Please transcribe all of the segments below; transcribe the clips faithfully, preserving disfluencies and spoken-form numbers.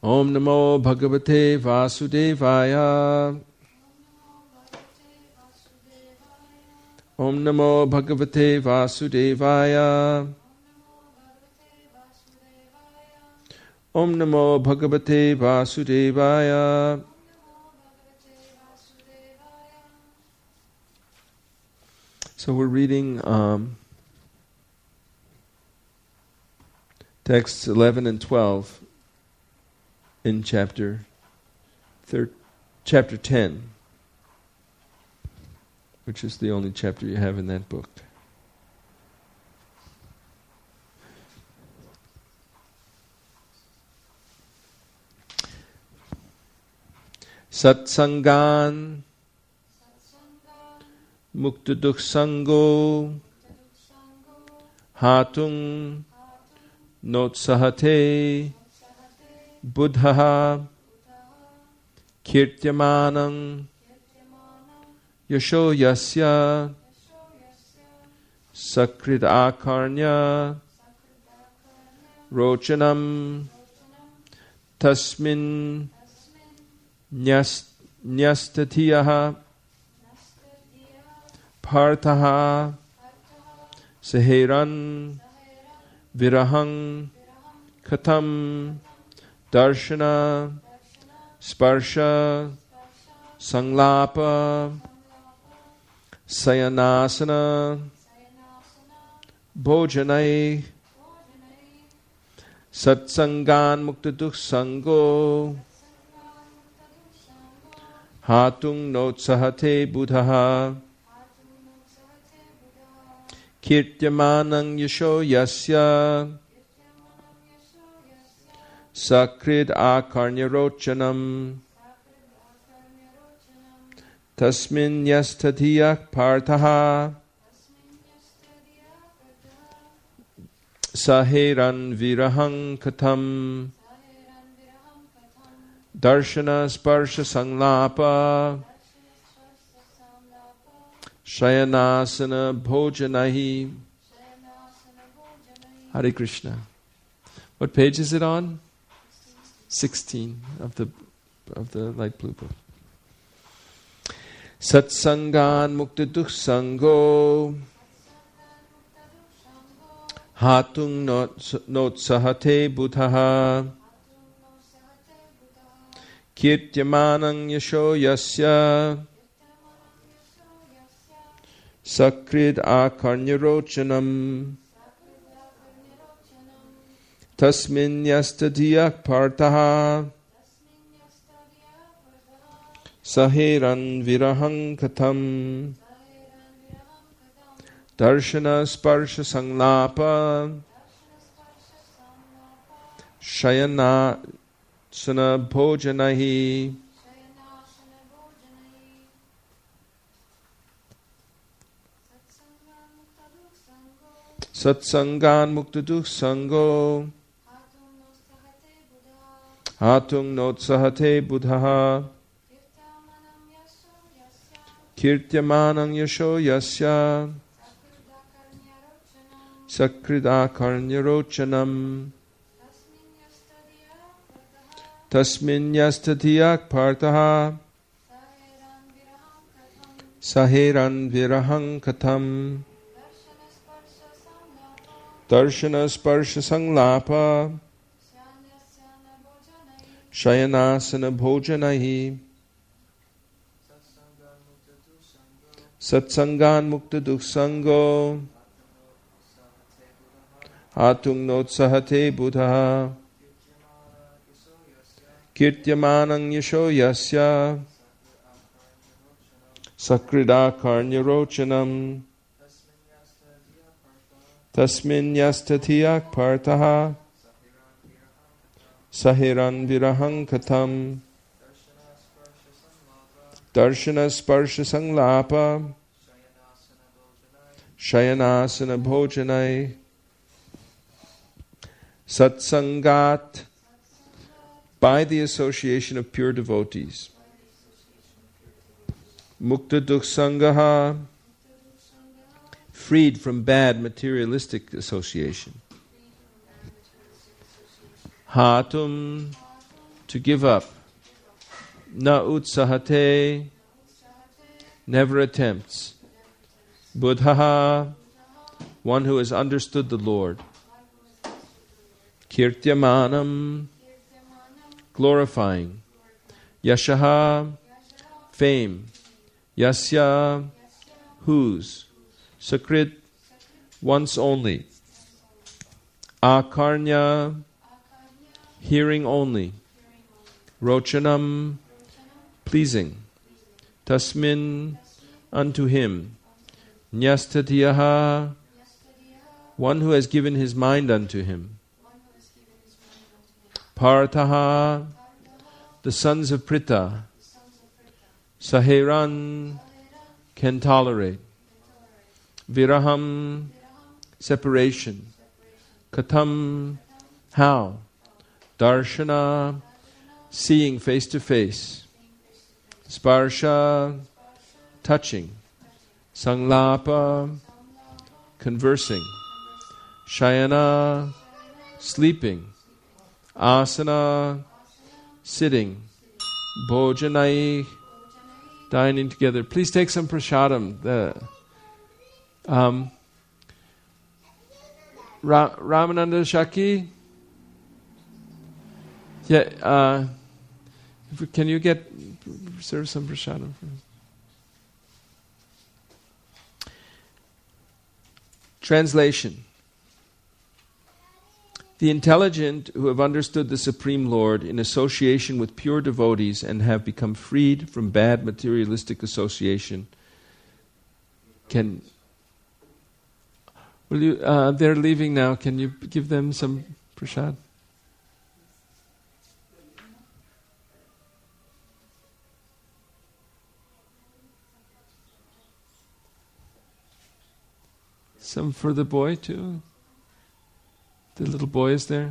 Om Namo Bhagavate Vasudevaya. Om Namo Bhagavate Vasudevaya. Om Namo Bhagavate Vasudevaya. So we're reading um, texts eleven and twelve in chapter thir- chapter ten, which is the only chapter you have in that book. Satsangan Muktaduk Sango Hatung Notsahate Buddha Kirtyamanang Yasho Yasya Sakrit Akarnya Rochanam Tasmin Nyas Nyastatiyaha Parthaha Saheran Virahang Katam Darshana Sparsha Sanglapa Sayanasana Bhojanai Satsangan Muktaduk Sango Hatung Notsahate Buddha Kirtyamanang Yasho Yasya Sakrid Akarnyarochanam Tasmin Yastatiyak Parthaha Saheran Virahang Katam Darshana Sparsha Sanglapa Shayanasana Bhojanahi. Hare Krishna. What page is it on? Sixteen of the of the light blue book. Satsangan Muktaduk Sango Hatung Notsahate Buddha Kirtyamanang Yasho Yasya Sakrid Akarnyarochanam Tasmin Yastadiyak Parthaha Saheran Virahang Katam Darshana Sparsha Sanglapa Shayana Sana Bhojanahi. Satsangan Muktaduk Sango Hatung Notsahate Buddha Kirtyamanang Yasho Yasya Sakrida Karnyarochanam Tasmin Yastatiyak Parthaha Saheran Virahang Katam Darshana Sparsha Sanglapa Shayanasana Bhojanahi. Satsangan Muktaduk Sango Hatung Notsahate Buddha Kirtyamanang Yasho Yasya Sakrida Karnyarochanam Tasmin Yastatiyak Parthaha Saheran Virahang Katam Darshana Sparsha Sanglapa Shayanasana Bhojanai. Satsangat, by the association of pure devotees. Muktaduk Sangaha, freed from bad materialistic association. Hatum to give up. Na utsahate, never attempts. Buddhaha, one who has understood the Lord. Kirtyamanam, glorifying. Yashaha, fame. Yasya, whose. Sakrit, once only. Akarnya, hearing only. Rochanam, pleasing. Tasmin, unto him. Nyastatiyaha, one who has given his mind unto him. Parthaha, the sons of Pritha. Saheran, can tolerate. Viraham, separation. Katham, how. Darshana, seeing face to face. Sparsha, touching. Sanglapa, conversing. Shayana, sleeping. Asana, sitting. Bhojanai, dining together. Please take some prasadam. The, um, Ra- Ramananda Shaki? Yeah, uh, if we, can you get, serve some prasadam for him? Translation. The intelligent who have understood the Supreme Lord in association with pure devotees and have become freed from bad materialistic association can... Will you? Uh, they're leaving now. Can you give them some prasad? Some for the boy too. The little boy is there.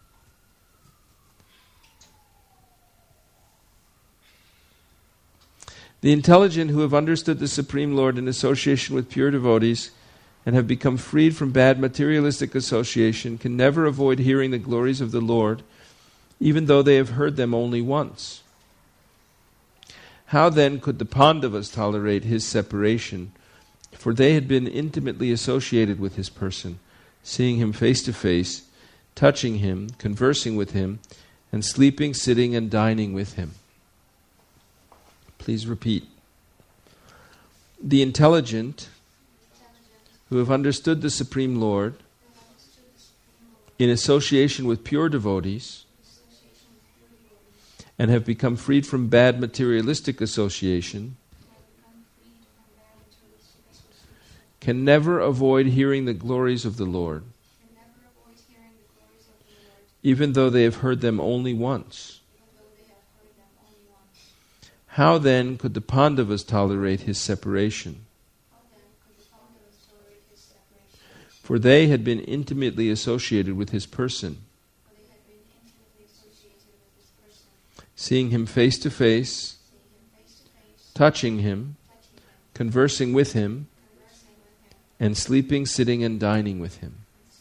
The intelligent who have understood the Supreme Lord in association with pure devotees and have become freed from bad materialistic association can never avoid hearing the glories of the Lord, even though they have heard them only once. How then could the Pandavas tolerate his separation? For they had been intimately associated with his person, seeing him face to face, touching him, conversing with him, and sleeping, sitting, and dining with him. Please repeat. The intelligent who have understood the Supreme Lord in association with pure devotees and have become freed from bad materialistic association can never avoid hearing the glories of the Lord, even though they have heard them only once. How then could the Pandavas tolerate his separation? For they had been intimately associated with his person, seeing him face to face, touching him, conversing with him, and sleeping, sitting, and dining with him.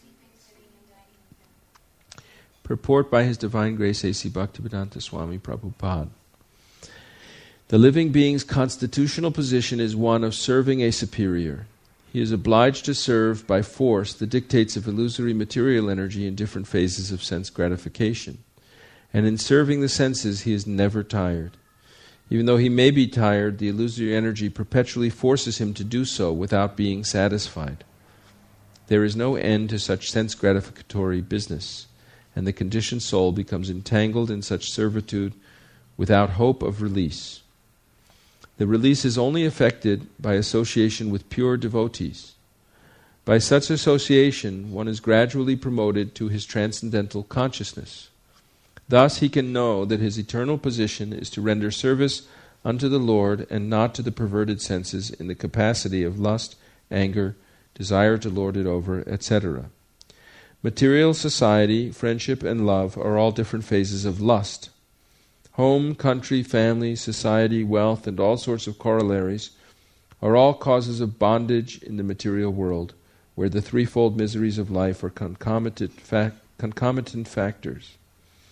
Purport by His Divine Grace A C Bhaktivedanta Swami Prabhupada. The living being's constitutional position is one of serving a superior. He is obliged to serve by force the dictates of illusory material energy in different phases of sense gratification. And in serving the senses, he is never tired. Even though he may be tired, the illusory energy perpetually forces him to do so without being satisfied. There is no end to such sense gratificatory business, and the conditioned soul becomes entangled in such servitude without hope of release. The release is only effected by association with pure devotees. By such association, one is gradually promoted to his transcendental consciousness. Thus he can know that his eternal position is to render service unto the Lord and not to the perverted senses in the capacity of lust, anger, desire to lord it over, et cetera. Material society, friendship, and love are all different phases of lust. Home, country, family, society, wealth, and all sorts of corollaries are all causes of bondage in the material world, where the threefold miseries of life are concomitant, fac- concomitant factors.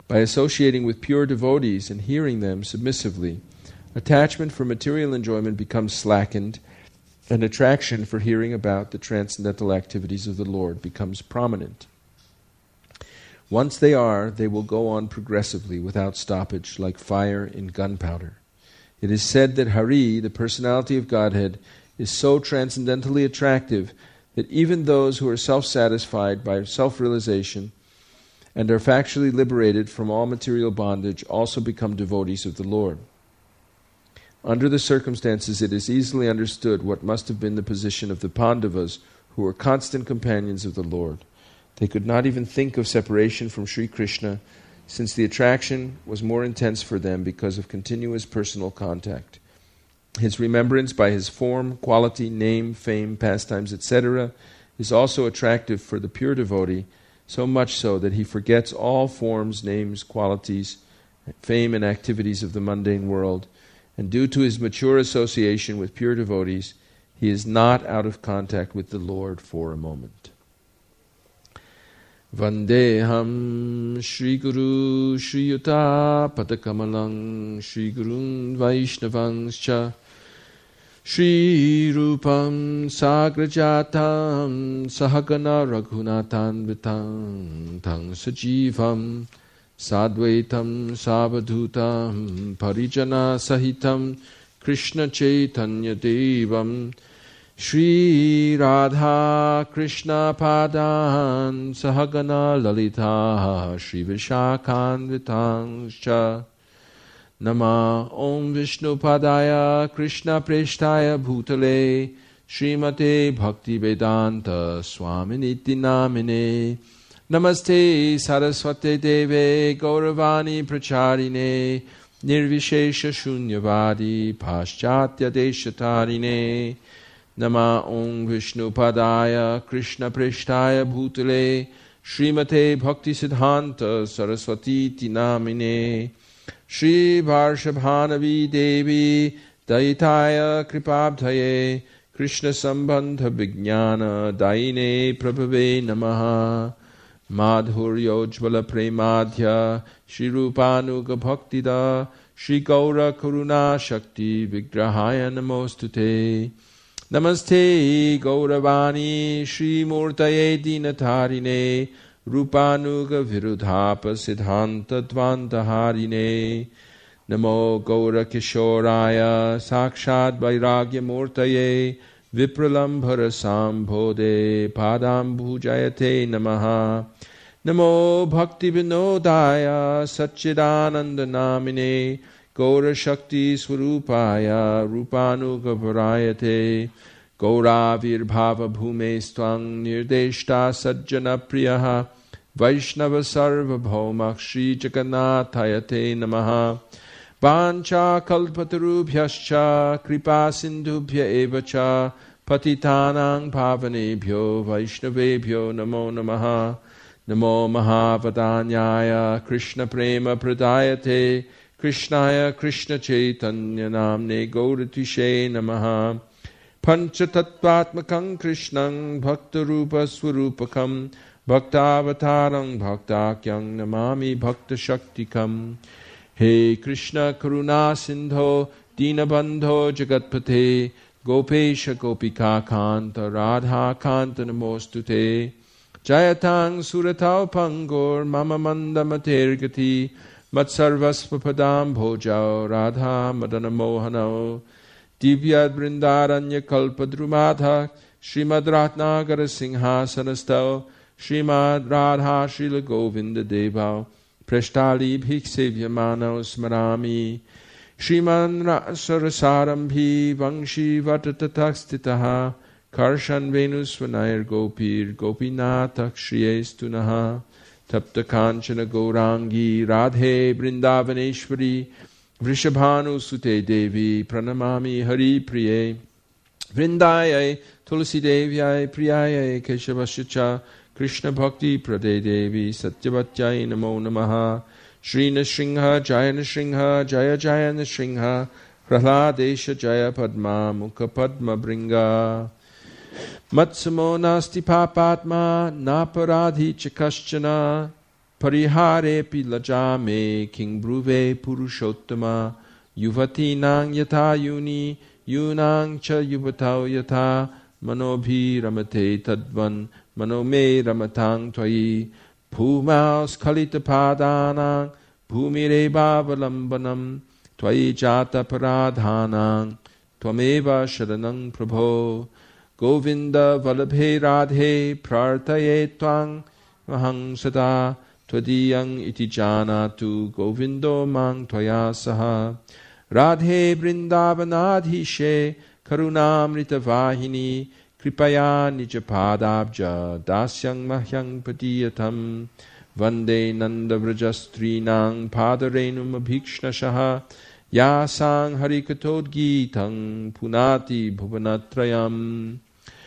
By associating with pure devotees and hearing them submissively, attachment for material enjoyment becomes slackened, and attraction for hearing about the transcendental activities of the Lord becomes prominent. Once they are, they will go on progressively without stoppage, like fire in gunpowder. It is said that Hari, the personality of Godhead, is so transcendentally attractive that even those who are self-satisfied by self-realization and are factually liberated from all material bondage also become devotees of the Lord. Under the circumstances, it is easily understood what must have been the position of the Pandavas, who were constant companions of the Lord. They could not even think of separation from Sri Krishna, since the attraction was more intense for them because of continuous personal contact. His remembrance by his form, quality, name, fame, pastimes, et cetera is also attractive for the pure devotee, so much so that he forgets all forms, names, qualities, fame, and activities of the mundane world, and due to his mature association with pure devotees, he is not out of contact with the Lord for a moment. Vandeham Shri Guru Shri Yuta Padakamalang Shri Gurun Vaishnavangscha Shri Rupam Sagrajatam Sahagana Raghunatan Vitam Tang Sajivam Sadvaitam Savadhutam Parijana Sahitam Krishna Chaitanya Devam Shri Radha Krishna Padan Sahagana Lalita Shri Vishakhan Vitangscha Nama Om Vishnu Padaya Krishna Preshtaya Bhutale Srimate Bhakti Vedanta Swaminiti Namine Namaste Saraswate Deve Gauravani Pracharine Nirvishesha Shunyavadi Paschatya Deshatarine Nama Om Vishnu Padaya Krishna Preshtaya Bhutale Srimate Bhakti Siddhanta Saraswati Namine Shri Varshabhanavi Devi Daitaya Kripabdhaye Krishna Sambandha Vijnana Daine Prabhave Namaha Madhuryojvala Premadhya Shri Rupanuga Bhaktida Shri Gaura Karuna Shakti Vigrahaya Namostute Namaste Gauravani Shri Murtaye Dinatarine Rupanuga Virudhapa Siddhanta Dvantaharine Namo Gaura Kishoraya Sakshad Vairagya Murtaye Vipralambhara Sambhode Padam Bhujayate Namaha Namo Bhakti Vinodaya Satchidananda Namine Gaura Shakti Swarupaya Rupanuga Varayate Gaura Virbhava Bhume Stvang Nirdeshta Sajjana Priyaha Vaishnava Sarva Bhaumah Shri Jagannathayate Namaha Vancha Kalpatarubhyascha Kripa Sindhubhya Evacha Patitanang Pavanebhyo Vaishnavebhyo Namo Namaha Namo Mahavadanyaya Krishna Prema Pradayate Krishnaya Krishna Chaitanya Namne Gauratishe Namaha Panchatattvatmakam Krishnang Bhaktarupa Swarupakam Bhaktavatarang Bhaktakyang Namami Bhakta Shaktikam He Krishna Karuna Sindho Dinabandho Jagatpate Gopesha Gopika Kanta Radha Kanta Namostute Jayatang Suratau Pangor Mama Manda Matergati Matsarvasva Padam Bhojao Radha Madana Mohanao Divyad Vrindaranya Kalpadrumadha Srimad Ratnagara Singhasanastao Srimad Radha Srila Govinda Devao Preshtali Bhiksevyamanao Smarami Shriman Sarasarambhi Vangshi Vatatatakstitaha Karshan Venusvanair Gopir Gopinatak Shriyestunaha Tapta Kanchana Gaurangi Radhe Vrindavaneshwari Vrishabhanu Sute Devi Pranamami Hari Priye Vrindayai Tulsi Devyai Priyayai Keshavasyacha Krishna Bhakti Prade Devi Satyavatyai Namo Namaha Shri Nrsimha Jaya Nrsimha Jaya Jaya Nrsimha Prahladesha Jaya Padma Mukha Padma Bringa Matsamo Nasti Papatma Naparadhi Chakaschana Pariharepi lajame king bruve purushottama yuvati nang yata yuni yunang cha yuvatau yata manobhi ramate tadvan manome ramatang tvayi Bhumaus kalita padanang bhumire bhavalambanam tvayi jata paradhanang tvameva sharanang prabho Govinda valabhe radhe prarthaye tvang mahang sada twadiyang iti janatu govindo mang tvaya saha Radhe vrindavanadhishe karunamrita vahini Kripaya nijapadabja dasyang mahyang patiyatam Vande nanda vrajastrinang padarenum abhikshnashaha Yasang harikatodgitang punati bhuvanatrayam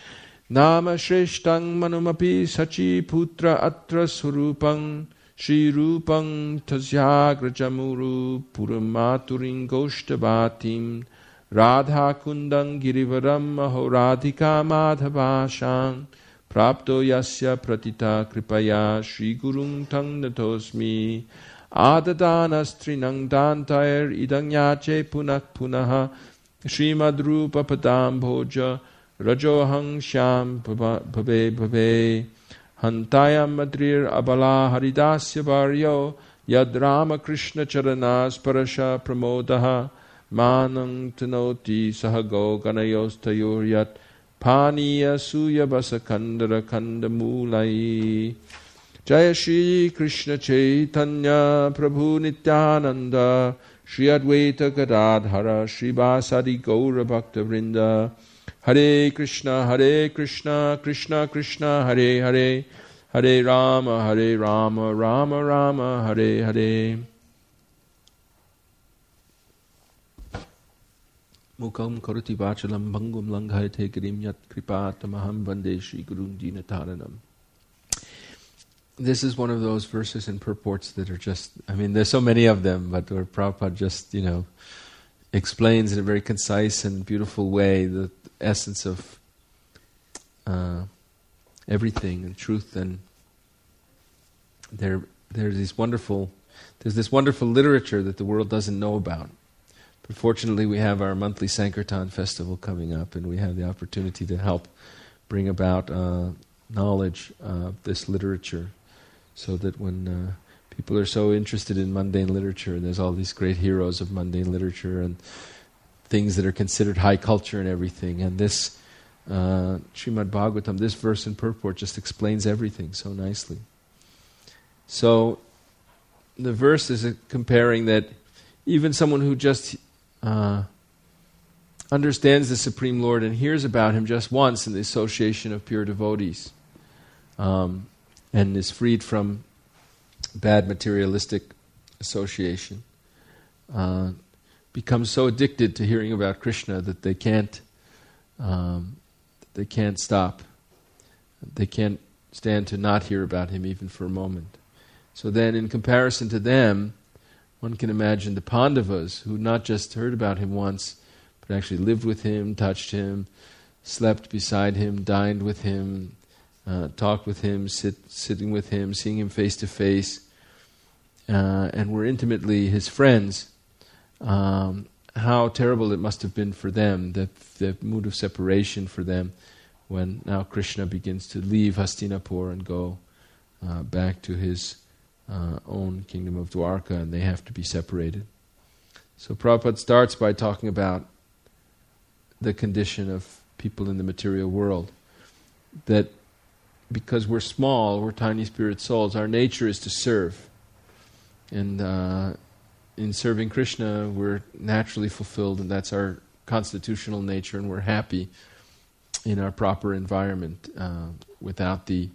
Nama shrestang manumapi sachi putra atra surupang Shri rupang tasyagrajamuru puramaturing goshtabhatim Radha kundang girivaram aho radhika madhavashang Prapto yasya pratita kripaya Shri gurung tang natosmi Adadanastrinang dantair idang yache punak punaha Srimad rupa padam bhoja Rajohang shyam bhabe bhabe Hantayam madrir abala haridasya varyo Yad Rama Krishna charanas parasha pramodaha Manang tanoti sahago ganayos tayuryat Paniya suya basa kandara kandamulai Jaya Shri Krishna Chaitanya Prabhu Nityananda Shri Advaita Gadadhara Shri Vasadi Gaura Bhakta Vrinda Hare Krishna Hare Krishna Krishna Krishna Hare Hare Hare Rama Hare Rama Rama Rama Hare Hare Mukam karoti vachalam bhangum langhayate girim yat kripatamaham vande Shri Gurun Dinataranam. This is one of those verses and purports that are just, I mean, there's so many of them, but where Prabhupada just, you know, explains in a very concise and beautiful way the essence of uh, everything and truth. And there, there's these wonderful, there's this wonderful literature that the world doesn't know about. But fortunately, we have our monthly Sankirtan festival coming up, and we have the opportunity to help bring about uh, knowledge of this literature, so that when uh, people are so interested in mundane literature, and there's all these great heroes of mundane literature and things that are considered high culture and everything, and this uh, Srimad Bhagavatam, this verse and purport just explains everything so nicely. So the verse is comparing that even someone who just uh, understands the Supreme Lord and hears about Him just once in the association of pure devotees, um, and is freed from bad materialistic association, uh, becomes so addicted to hearing about Krishna that they can't um, they can't stop. They can't stand to not hear about Him even for a moment. So then, in comparison to them, one can imagine the Pandavas, who not just heard about Him once, but actually lived with Him, touched Him, slept beside Him, dined with Him, uh, talked with Him, sit, sitting with Him, seeing Him face to face, uh, and were intimately His friends. Um, how terrible it must have been for them, the, the mood of separation for them, when now Krishna begins to leave Hastinapur and go uh, back to his uh, own kingdom of Dwarka, and they have to be separated. So Prabhupada starts by talking about the condition of people in the material world, that because we're small, we're tiny spirit souls, our nature is to serve. And uh, in serving Krishna, we're naturally fulfilled, and that's our constitutional nature, and we're happy in our proper environment uh, without the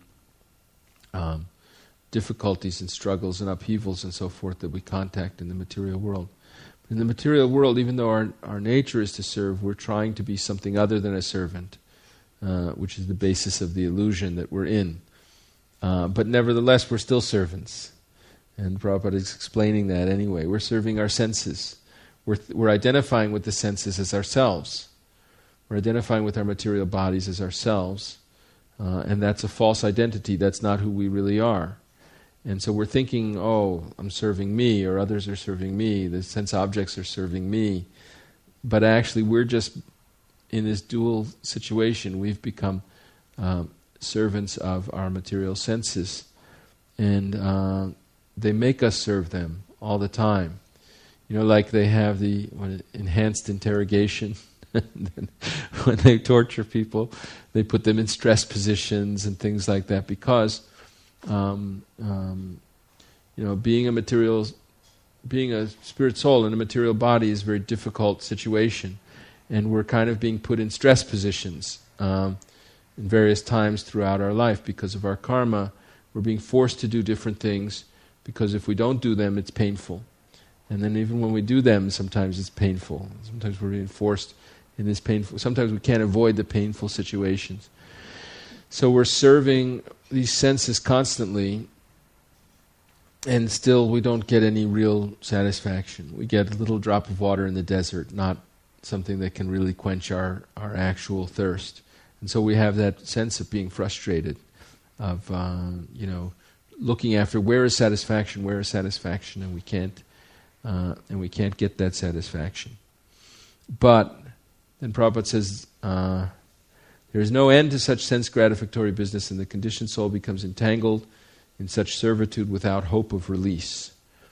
um, difficulties and struggles and upheavals and so forth that we contact in the material world. But in the material world, even though our, our nature is to serve, we're trying to be something other than a servant, uh, which is the basis of the illusion that we're in. Uh, but nevertheless, we're still servants. And Prabhupada is explaining that anyway. We're serving our senses. We're, th- we're identifying with the senses as ourselves. We're identifying with our material bodies as ourselves. Uh, and that's a false identity. That's not who we really are. And so we're thinking, oh, I'm serving me, or others are serving me, the sense objects are serving me. But actually we're just in this dual situation. We've become um, servants of our material senses. And uh, they make us serve them all the time. You know, like they have the when, enhanced interrogation. When they torture people, they put them in stress positions and things like that because Um, um, you know, being a material, being a spirit soul in a material body is a very difficult situation, and we're kind of being put in stress positions um, in various times throughout our life because of our karma. We're being forced to do different things because if we don't do them, it's painful, and then even when we do them, sometimes it's painful. Sometimes we're being forced in this painful. Sometimes we can't avoid the painful situations. So we're serving these senses constantly, and still we don't get any real satisfaction. We get a little drop of water in the desert, not something that can really quench our, our actual thirst. And so we have that sense of being frustrated, of uh, you know, looking after where is satisfaction, where is satisfaction, and we can't, uh, and we can't get that satisfaction. But then Prabhupada says. Uh, There is no end to such sense-gratificatory business, and the conditioned soul becomes entangled in such servitude without hope of release.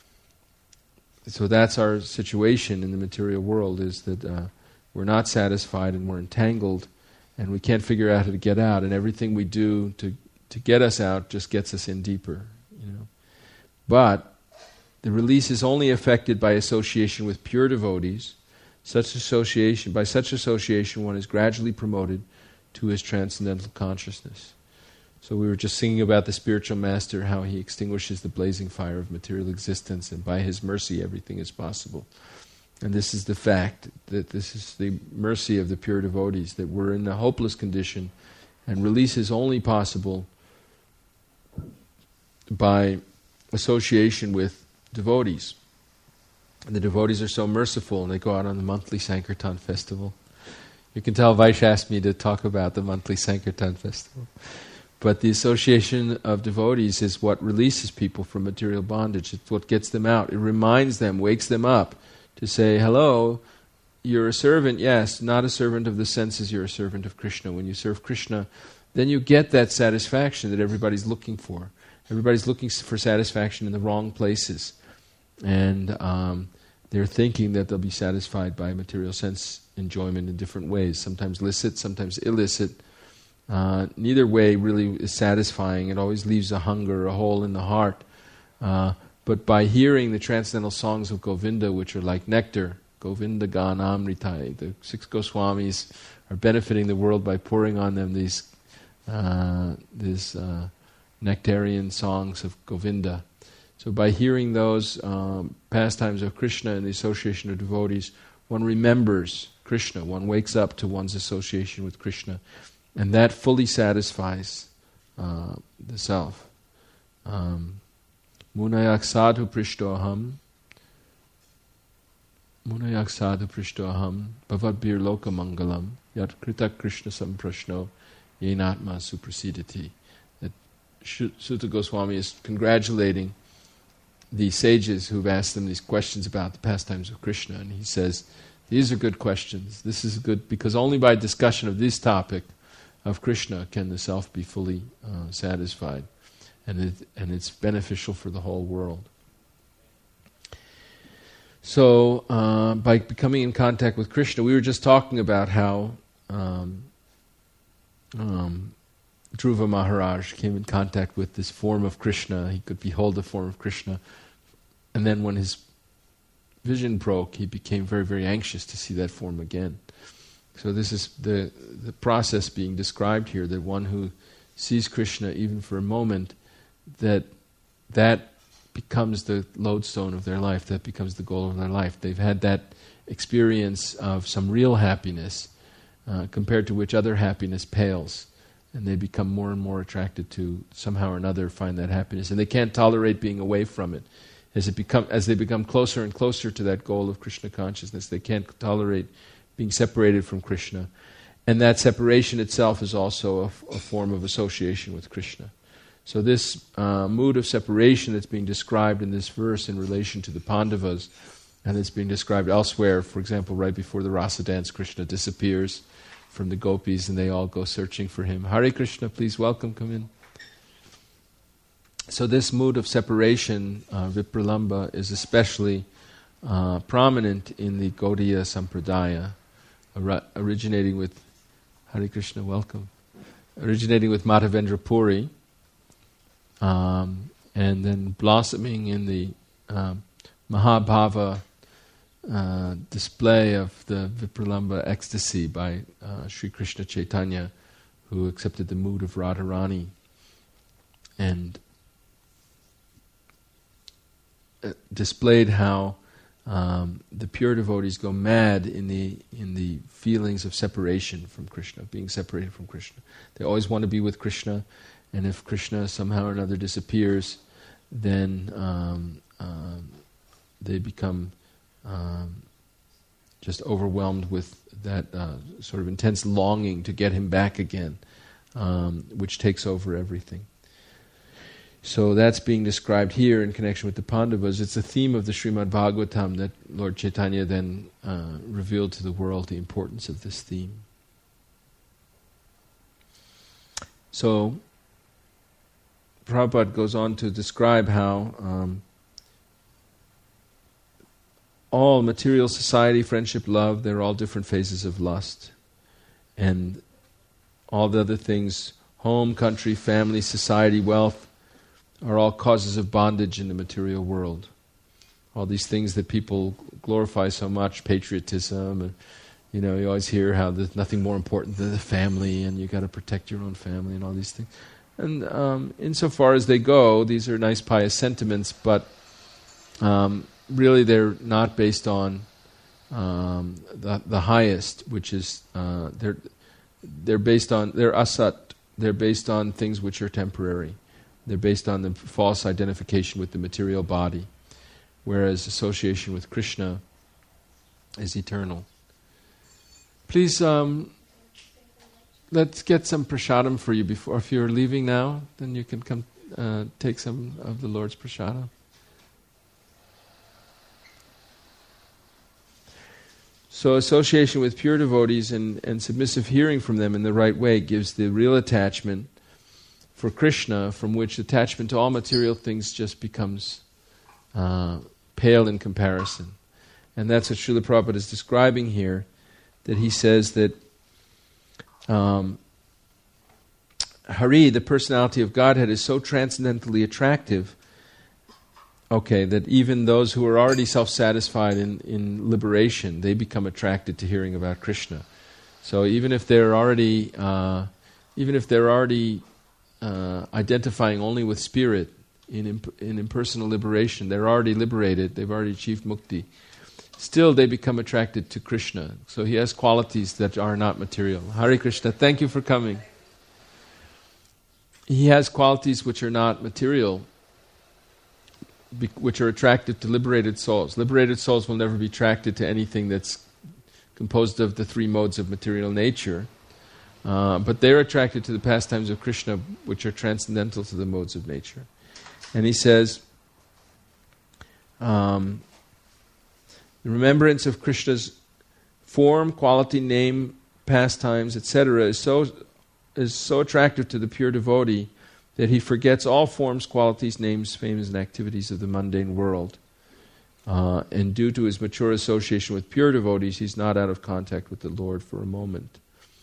So that's our situation in the material world, is that uh, we're not satisfied and we're entangled, and we can't figure out how to get out, and everything we do to, to get us out just gets us in deeper. You know. But the release is only effected by association with pure devotees. Such association, by such association one is gradually promoted to his transcendental consciousness. So we were just singing about the spiritual master, how he extinguishes the blazing fire of material existence, and by his mercy everything is possible. And this is the fact, that this is the mercy of the pure devotees, that we're in a hopeless condition, and release is only possible by association with devotees. And the devotees are so merciful, and they go out on the monthly Sankirtan festival. You can tell Vaish asked me to talk about the monthly Sankirtan festival. But the association of devotees is what releases people from material bondage. It's what gets them out. It reminds them, wakes them up to say, hello, you're a servant, yes, not a servant of the senses, you're a servant of Krishna. When you serve Krishna, then you get that satisfaction that everybody's looking for. Everybody's looking for satisfaction in the wrong places. And um, they're thinking that they'll be satisfied by material sense enjoyment in different ways, sometimes licit, sometimes illicit. Uh, neither way really is satisfying. It always leaves a hunger, a hole in the heart. Uh, but by hearing the transcendental songs of Govinda, which are like nectar, Govinda Gana Amritai, the six Goswamis are benefiting the world by pouring on them these, uh, these uh, nectarian songs of Govinda. So by hearing those um, pastimes of Krishna and the association of devotees, one remembers Krishna, one wakes up to one's association with Krishna, and that fully satisfies uh, the self. Um, Munayak sadhu prishtoham, Munayak sadhu prishtoham, bhavadbir loka mangalam, yat krita Krishna samprashno, yenatma suprasidati. That Sutta Goswami is congratulating the sages who've asked them these questions about the pastimes of Krishna, and he says, these are good questions. This is good because only by discussion of this topic of Krishna can the self be fully uh, satisfied, and it, and it's beneficial for the whole world. So, uh, by becoming in contact with Krishna, we were just talking about how um, um, Dhruva Maharaj came in contact with this form of Krishna. He could behold the form of Krishna, and then when his vision broke, he became very, very anxious to see that form again. So this is the the process being described here, that one who sees Krishna even for a moment, that that becomes the lodestone of their life, that becomes the goal of their life. They've had that experience of some real happiness, uh, compared to which other happiness pales, and they become more and more attracted to somehow or another find that happiness, and they can't tolerate being away from it. As it become, as they become closer and closer to that goal of Krishna consciousness, they can't tolerate being separated from Krishna. And that separation itself is also a, a form of association with Krishna. So this uh, mood of separation that's being described in this verse in relation to the Pandavas, and it's being described elsewhere, for example, right before the rasa dance, Krishna disappears from the gopis and they all go searching for him. Hare Krishna, please welcome, come in. So this mood of separation, uh, Vipralambha, is especially uh, prominent in the Gaudiya Sampradaya, or- originating with, Hare Krishna, welcome, originating with Madhavendra Puri, um, and then blossoming in the um, Mahabhava uh, display of the Vipralambha ecstasy by uh, Sri Krishna Chaitanya, who accepted the mood of Radharani and uh, displayed how um, the pure devotees go mad in the in the feelings of separation from Krishna, being separated from Krishna. They always want to be with Krishna, and if Krishna somehow or another disappears, then um, um, they become um, just overwhelmed with that uh, sort of intense longing to get him back again, um, which takes over everything. So that's being described here in connection with the Pandavas. It's a theme of the Srimad Bhagavatam that Lord Chaitanya then uh, revealed to the world the importance of this theme. So Prabhupada goes on to describe how um, all material society, friendship, love, they're all different phases of lust. And all the other things, home, country, family, society, wealth, are all causes of bondage in the material world. All these things that people glorify so much, patriotism, and you know, you always hear how there's nothing more important than the family, and you got to protect your own family, and all these things. And um, insofar as they go, these are nice pious sentiments, but um, really they're not based on um, the, the highest, which is uh, they're they're based on they're asat. They're based on things which are temporary. They're based on the false identification with the material body, whereas association with Krishna is eternal. Please, um, let's get some prasadam for you before. If you're leaving now, then you can come uh, take some of the Lord's prasadam. So association with pure devotees and, and submissive hearing from them in the right way gives the real attachment for Krishna, from which attachment to all material things just becomes uh, pale in comparison. And that's what Srila Prabhupada is describing here, that he says that um, Hari, the personality of Godhead, is so transcendently attractive, okay, that even those who are already self-satisfied in, in liberation, they become attracted to hearing about Krishna. So even if they're already, uh, even if they're already uh, identifying only with spirit in imp- in impersonal liberation, they're already liberated, they've already achieved mukti. Still, they become attracted to Krishna. So he has qualities that are not material. Hare Krishna, thank you for coming. He has qualities which are not material, which are attractive to liberated souls. Liberated souls will never be attracted to anything that's composed of the three modes of material nature. Uh, but they're attracted to the pastimes of Krishna, which are transcendental to the modes of nature. And he says, um, the remembrance of Krishna's form, quality, name, pastimes, et cetera is so is so attractive to the pure devotee that he forgets all forms, qualities, names, fames, and activities of the mundane world. Uh, and due to his mature association with pure devotees, he's not out of contact with the Lord for a moment.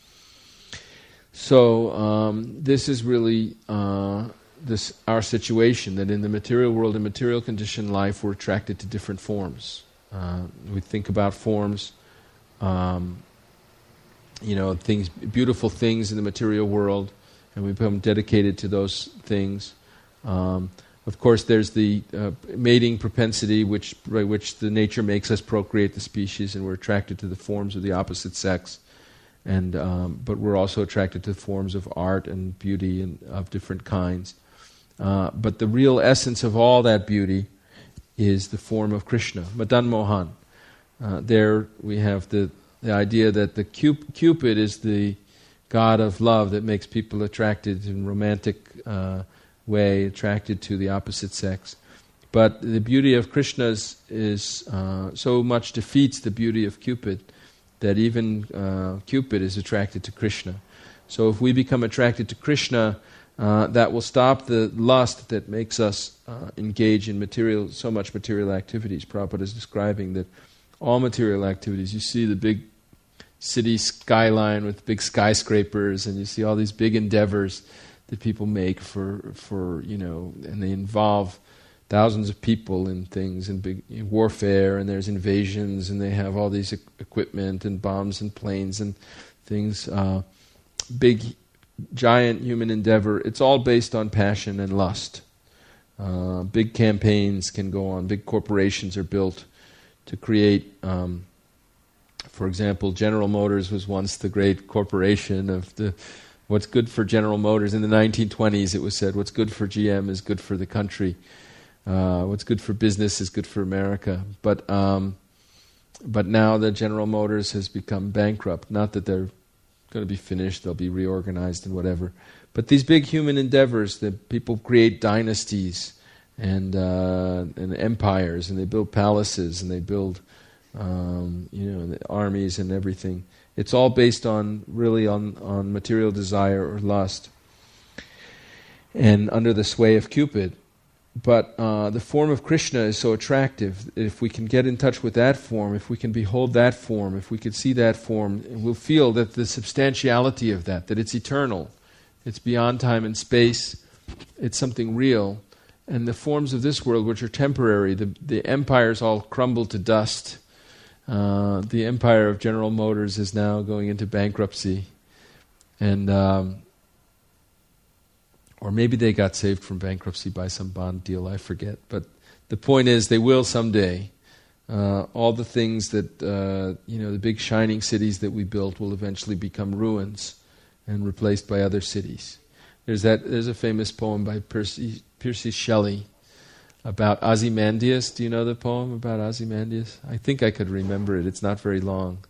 So um, this is really uh, this our situation, that in the material world, in material conditioned life, we're attracted to different forms. Uh, we think about forms, um, you know, things, beautiful things in the material world, and we become dedicated to those things. Um, of course, there's the uh, mating propensity, which by which the nature makes us procreate the species, and we're attracted to the forms of the opposite sex. And um, but we're also attracted to forms of art and beauty and of different kinds. Uh, but the real essence of all that beauty is the form of Krishna, Madan Mohan. Uh, there we have the the idea that the Cup- Cupid is the god of love that makes people attracted in romantic uh, way, attracted to the opposite sex. But the beauty of Krishna's is uh, so much defeats the beauty of Cupid that even uh, Cupid is attracted to Krishna. So if we become attracted to Krishna, uh, that will stop the lust that makes us uh, engage in material, so much material activities. Prabhupada is describing that all material activities, you see the big city skyline with big skyscrapers, and you see all these big endeavors that people make for, for you know, and they involve thousands of people in things, and big in warfare, and there's invasions, and they have all these e- equipment and bombs and planes and things. Uh, big, giant human endeavor. It's all based on passion and lust. Uh, big campaigns can go on. Big corporations are built to create. Um, for example, General Motors was once the great corporation of the. What's good for General Motors in the nineteen twenties? It was said, "What's good for G M is good for the country." Uh, what's good for business is good for America. But um, but now that General Motors has become bankrupt, not that they're going to be finished, they'll be reorganized and whatever. But these big human endeavors, that people create dynasties and uh, and empires, and they build palaces, and they build um, you know armies and everything. It's all based on really on, on material desire or lust, and under the sway of Cupid. But uh, the form of Krishna is so attractive. If we can get in touch with that form, if we can behold that form, if we can see that form, we'll feel that the substantiality of that, that it's eternal, it's beyond time and space, it's something real. And the forms of this world, which are temporary, the, the empires all crumble to dust. Uh, the empire of General Motors is now going into bankruptcy. And... Um, Or maybe they got saved from bankruptcy by some bond deal, I forget. But the point is, they will someday. Uh, all the things that, uh, you know, the big shining cities that we built will eventually become ruins and replaced by other cities. There's that. There's a famous poem by Percy, Percy Shelley about Ozymandias. Do you know the poem about Ozymandias? I think I could remember it. It's not very long.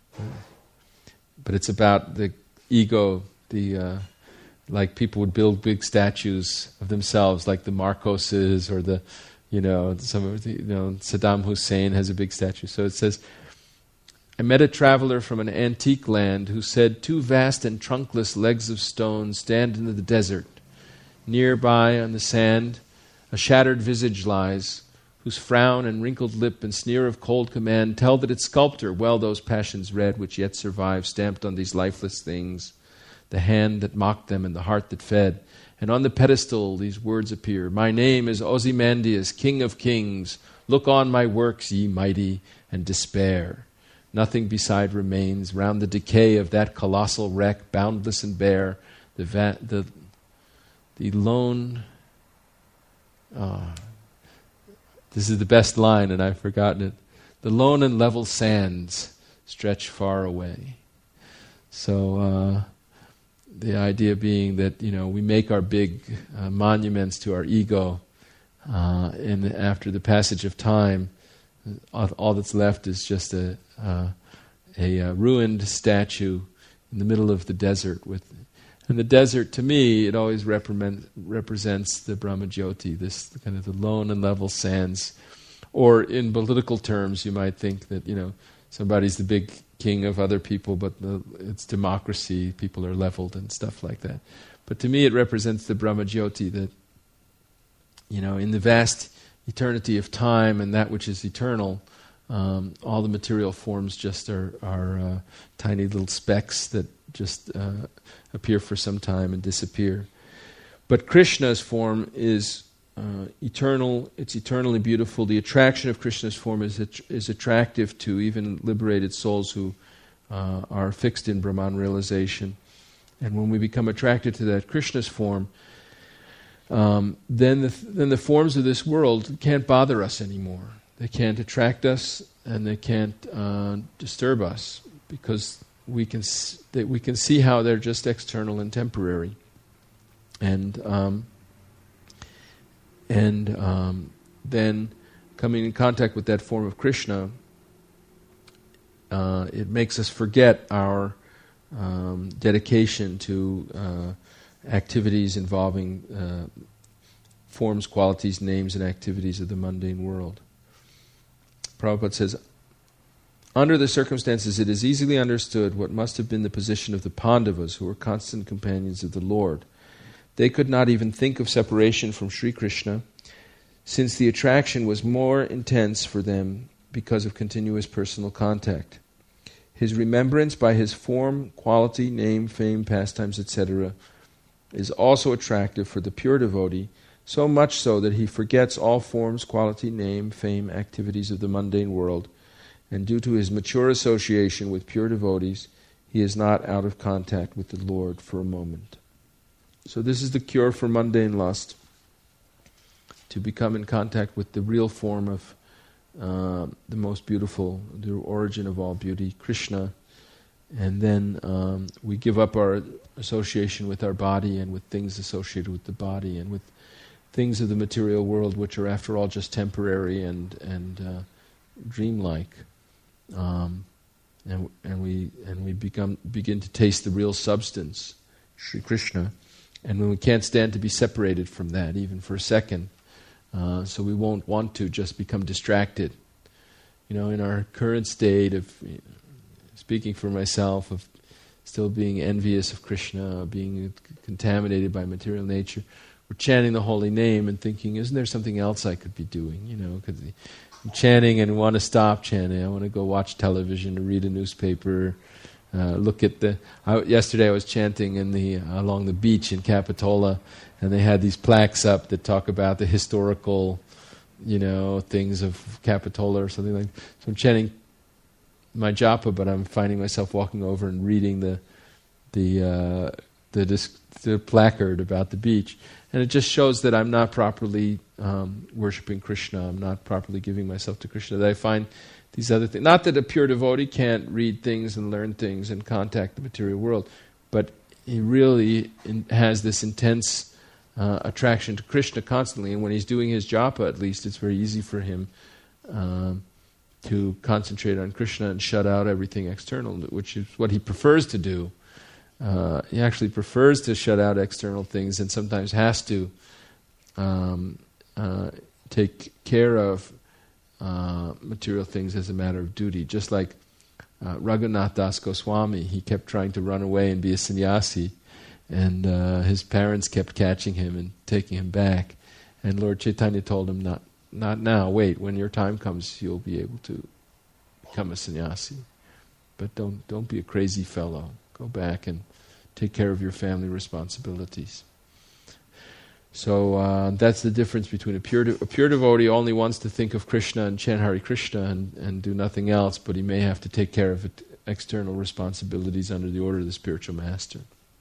But it's about the ego, the... Uh, Like people would build big statues of themselves, like the Marcoses or the, you know, some of the, you know, Saddam Hussein has a big statue. So it says, I met a traveler from an antique land who said, two vast and trunkless legs of stone stand in the desert. Nearby on the sand, a shattered visage lies, whose frown and wrinkled lip and sneer of cold command tell that its sculptor well those passions read which yet survive, stamped on these lifeless things. The hand that mocked them and the heart that fed. And on the pedestal these words appear. My name is Ozymandias, King of Kings. Look on my works, ye mighty, and despair. Nothing beside remains. Round the decay of that colossal wreck, boundless and bare, the va- the the lone... Oh, this is the best line, and I've forgotten it. The lone and level sands stretch far away. So... Uh, The idea being that, you know, we make our big uh, monuments to our ego, uh, and after the passage of time, all, all that's left is just a uh, a uh, ruined statue in the middle of the desert. With, and the desert, to me, it always represent, represents the Brahmajyoti, this kind of the lone and level sands. Or in political terms, you might think that, you know, somebody's the big king of other people, but the, it's democracy, people are leveled and stuff like that. But to me it represents the Brahmajyoti, that, you know, in the vast eternity of time and that which is eternal, um, all the material forms just are, are uh, tiny little specks that just uh, appear for some time and disappear. But Krishna's form is Uh, eternal, it's eternally beautiful. The attraction of Krishna's form is is attractive to even liberated souls who uh, are fixed in Brahman realization. And when we become attracted to that Krishna's form, um, then the th- then the forms of this world can't bother us anymore. They can't attract us, and they can't uh, disturb us, because we can s- that we can see how they're just external and temporary. And um, And um, then coming in contact with that form of Krishna, uh, it makes us forget our um, dedication to uh, activities involving uh, forms, qualities, names, and activities of the mundane world. Prabhupada says, under the circumstances, it is easily understood what must have been the position of the Pandavas, who were constant companions of the Lord. They could not even think of separation from Sri Krishna, since the attraction was more intense for them because of continuous personal contact. His remembrance by his form, quality, name, fame, pastimes, et cetera is also attractive for the pure devotee, so much so that he forgets all forms, quality, name, fame, activities of the mundane world, and due to his mature association with pure devotees, he is not out of contact with the Lord for a moment. So this is the cure for mundane lust, to become in contact with the real form of uh, the most beautiful, the origin of all beauty, Krishna, and then um, we give up our association with our body and with things associated with the body and with things of the material world, which are after all just temporary and and uh, dreamlike. Um, and and we and we become begin to taste the real substance, Sri Krishna, and when we can't stand to be separated from that even for a second, uh, so we won't want to just become distracted. You know, in our current state of, you know, speaking for myself, of still being envious of Krishna, being contaminated by material nature, we're chanting the holy name and thinking, isn't there something else I could be doing? You know, because I'm chanting and want to stop chanting. I want to go watch television or read a newspaper. Uh, look at the. I, yesterday I was chanting in the uh, along the beach in Capitola, and they had these plaques up that talk about the historical, you know, things of Capitola or something like that. So I'm chanting my japa, but I'm finding myself walking over and reading the the uh, the, disc, the placard about the beach. And it just shows that I'm not properly um, worshipping Krishna. I'm not properly giving myself to Krishna. That I find these other things. Not that a pure devotee can't read things and learn things and contact the material world, but he really in, has this intense uh, attraction to Krishna constantly. And when he's doing his japa, at least, it's very easy for him um, to concentrate on Krishna and shut out everything external, which is what he prefers to do. Uh, he actually prefers to shut out external things and sometimes has to um, uh, take care of uh, material things as a matter of duty. Just like uh, Raghunath Das Goswami, he kept trying to run away and be a sannyasi, and uh, his parents kept catching him and taking him back. And Lord Chaitanya told him, not, not now, wait, when your time comes you'll be able to become a sannyasi. But don't don't be a crazy fellow. Go back and take care of your family responsibilities. So uh, that's the difference between a pure de- a pure devotee only wants to think of Krishna and chant Hare Krishna and, and do nothing else, but he may have to take care of it, external responsibilities under the order of the spiritual master.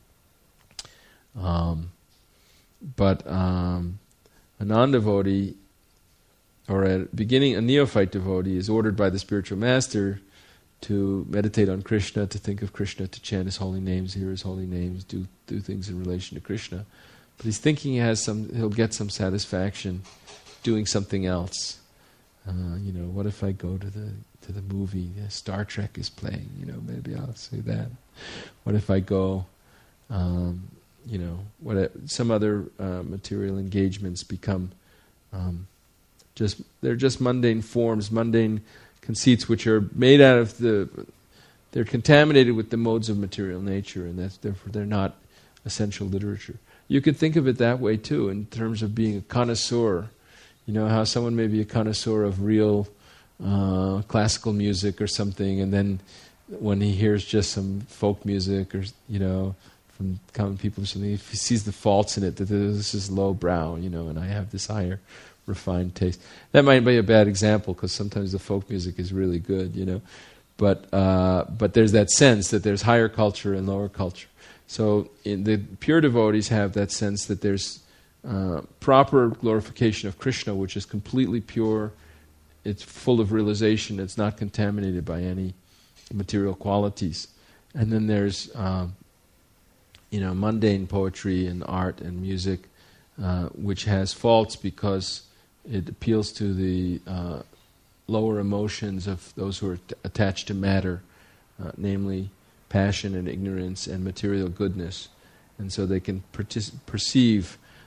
Um, but um, a non-devotee, or a beginning, a neophyte devotee, is ordered by the spiritual master to meditate on Krishna, to think of Krishna, to chant his holy names, hear his holy names, do do things in relation to Krishna. But he's thinking he has some, he'll get some satisfaction doing something else. Uh, you know, what if I go to the to the movie? Yeah, Star Trek is playing. You know, maybe I'll see that. What if I go? Um, you know, what some other uh, material engagements become um, just they're just mundane forms, mundane conceits which are made out of the, they're contaminated with the modes of material nature, and that's therefore they're not essential literature. You could think of it that way too, in terms of being a connoisseur. You know how someone may be a connoisseur of real uh, classical music or something, and then when he hears just some folk music or, you know, from common people or something, if he sees the faults in it, that this is lowbrow, you know, and I have this higher refined taste. That might be a bad example because sometimes the folk music is really good, you know. But uh, but there's that sense that there's higher culture and lower culture. So in the pure devotees have that sense that there's uh, proper glorification of Krishna, which is completely pure. It's full of realization. It's not contaminated by any material qualities. And then there's um, you know mundane poetry and art and music, uh, which has faults because it appeals to the uh, lower emotions of those who are t- attached to matter, uh, namely passion and ignorance and material goodness. And so they can partic- perceive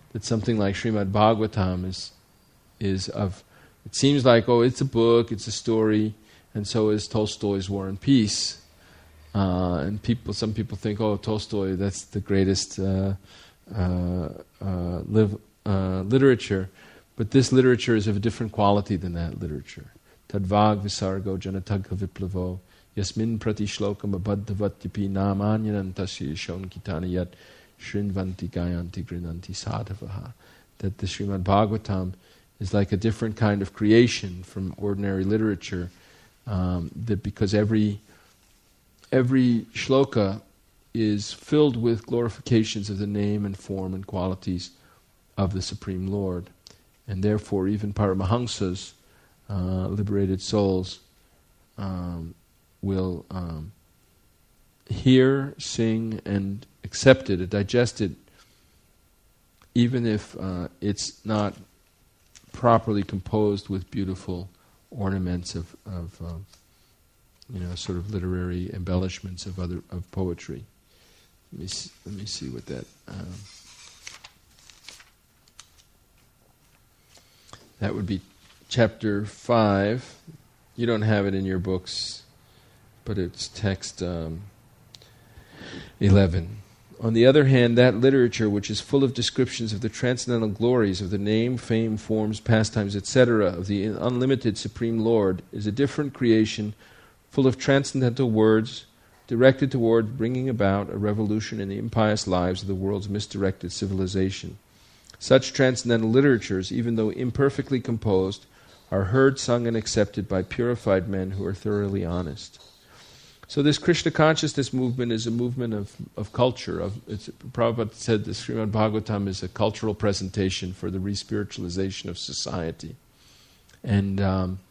that something like Srimad Bhagavatam is is of, it seems like, oh, it's a book, it's a story, and so is Tolstoy's War and Peace. Uh, and people, some people think, oh, Tolstoy, that's the greatest uh, uh, uh, live, uh, literature. But this literature is of a different quality than that literature. Tadvag visargo janatagha viplavo yasmin prati shlokam abhaddhavatyapi namanyanan tasya yashon kitani yat shrinvanti gayanti grinanti sadhavaha. That the Srimad Bhagavatam is like a different kind of creation from ordinary literature. Um, that because every every shloka is filled with glorifications of the name and form and qualities of the Supreme Lord. And therefore even Paramahamsas, uh, liberated souls, um, will um, hear, sing, and accept it, and digest it, even if uh, it's not properly composed with beautiful ornaments of, of uh, you know, sort of literary embellishments of other of poetry. Let me see, let me see what that. Um, that would be chapter five. You don't have it in your books, but it's text um, eleven. On the other hand, that literature which is full of descriptions of the transcendental glories of the name, fame, forms, pastimes, et cetera of the unlimited Supreme Lord is a different creation, full of transcendental words, directed toward bringing about a revolution in the impious lives of the world's misdirected civilization. Such transcendental literatures, even though imperfectly composed, are heard, sung, and accepted by purified men who are thoroughly honest. So this Krishna consciousness movement is a movement of, of culture. Of it's, Prabhupada said the Srimad Bhagavatam is a cultural presentation for the re-spiritualization of society. And um,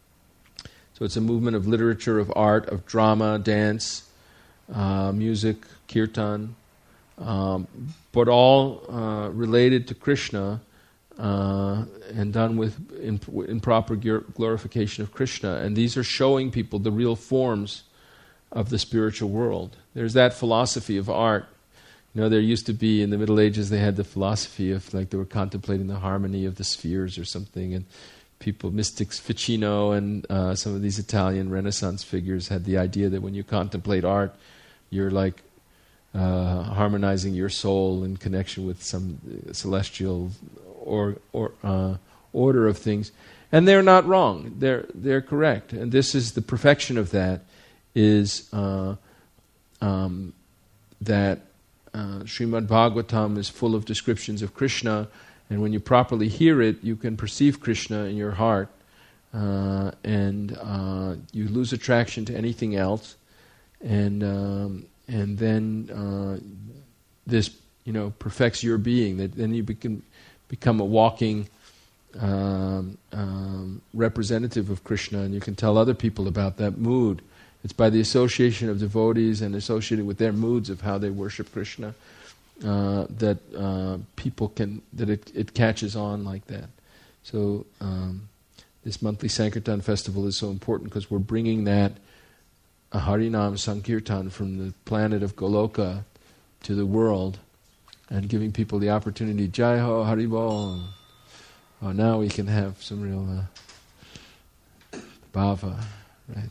so it's a movement of literature, of art, of drama, dance, uh, music, kirtan, um, but all uh, related to Krishna uh, and done with in, in proper glorification of Krishna. And these are showing people the real forms of the spiritual world. There's that philosophy of art. You know, there used to be in the Middle Ages, they had the philosophy of, like, they were contemplating the harmony of the spheres or something, and people, mystics, Ficino and uh, some of these Italian Renaissance figures had the idea that when you contemplate art, you're like uh, harmonizing your soul in connection with some celestial or, or uh, order of things. And they're not wrong. They're they're correct. And this is the perfection of that, is uh, um, that uh, Srimad Bhagavatam is full of descriptions of Krishna, and when you properly hear it, you can perceive Krishna in your heart, uh, and uh, you lose attraction to anything else, and um, and then uh, this, you know, perfects your being. That then you become become a walking um, um, representative of Krishna, and you can tell other people about that mood. It's by the association of devotees and associating with their moods of how they worship Krishna uh, that uh, people can, that it, it catches on like that. So um, this monthly Sankirtan festival is so important because we're bringing that uh, Harinam Sankirtan from the planet of Goloka to the world and giving people the opportunity, Jai Ho, Haribol. Oh, now we can have some real uh, bhava, right?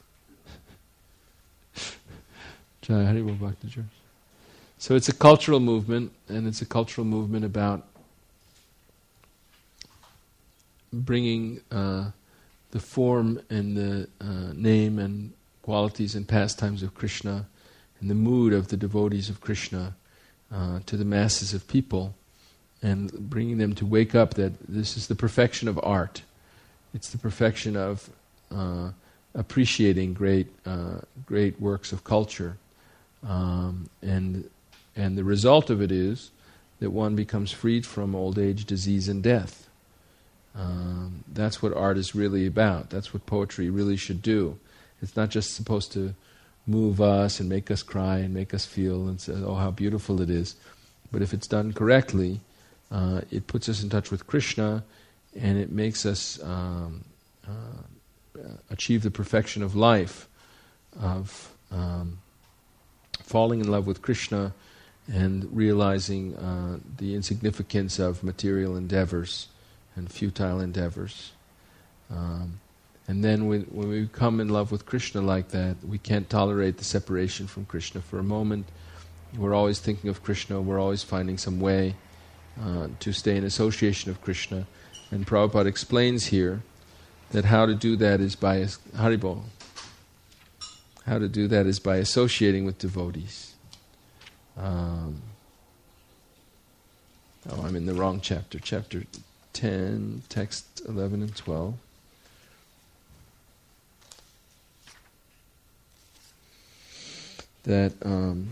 So it's a cultural movement, and it's a cultural movement about bringing uh, the form and the uh, name and qualities and pastimes of Krishna and the mood of the devotees of Krishna uh, to the masses of people, and bringing them to wake up that this is the perfection of art. It's the perfection of uh, appreciating great, uh, great works of culture. Um, and and the result of it is that one becomes freed from old age, disease, and death. Um, that's what art is really about. That's what poetry really should do. It's not just supposed to move us and make us cry and make us feel and say, oh, how beautiful it is. But if it's done correctly, uh, it puts us in touch with Krishna, and it makes us um, uh, achieve the perfection of life, of Um, falling in love with Krishna and realizing uh, the insignificance of material endeavors and futile endeavors. Um, and then when, when we come in love with Krishna like that, we can't tolerate the separation from Krishna for a moment. We're always thinking of Krishna, we're always finding some way uh, to stay in association of Krishna. And Prabhupada explains here that how to do that is by, Haribol, how to do that is by associating with devotees. Um, oh, I'm in the wrong chapter. Chapter ten, text eleven and twelve. That um,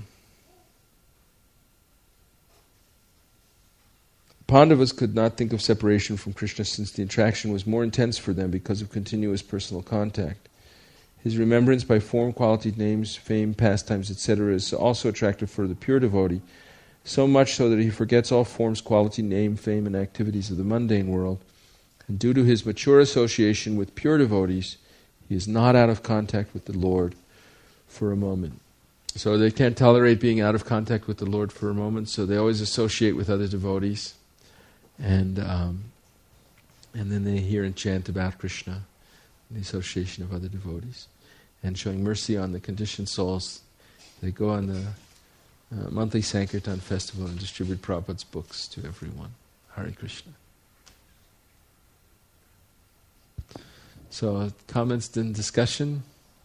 Pandavas could not think of separation from Krishna since the attraction was more intense for them because of continuous personal contact. His remembrance by form, quality, names, fame, pastimes, et cetera is also attractive for the pure devotee, so much so that he forgets all forms, quality, name, fame, and activities of the mundane world. And due to his mature association with pure devotees, he is not out of contact with the Lord for a moment. So they can't tolerate being out of contact with the Lord for a moment, so they always associate with other devotees. And um, and then they hear and chant about Krishna, the association of other devotees. And showing mercy on the conditioned souls, they go on the uh, monthly Sankirtan festival and distribute Prabhupada's books to everyone. Hare Krishna. So, comments and discussion?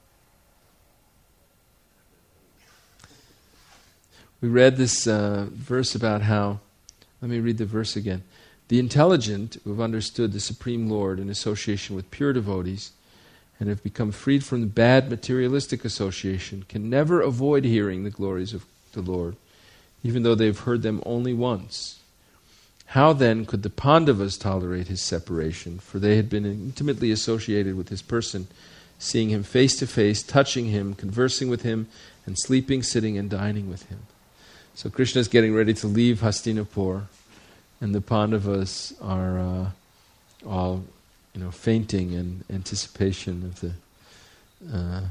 We read this uh, verse about how, let me read the verse again. The intelligent who have understood the Supreme Lord in association with pure devotees and have become freed from the bad materialistic association can never avoid hearing the glories of the Lord, even though they've heard them only once. How then could the Pandavas tolerate his separation? For they had been intimately associated with his person, seeing him face to face, touching him, conversing with him, and sleeping, sitting, and dining with him. So Krishna is getting ready to leave Hastinapur, and the Pandavas are uh, all, you know, fainting in anticipation of the uh,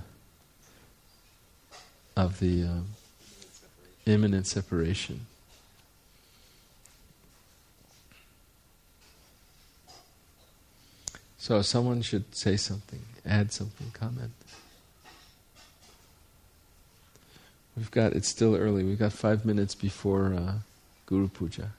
of the uh, imminent separation. So someone should say something, add something, comment. We've got, it's still early, we've got five minutes before uh, Guru Puja.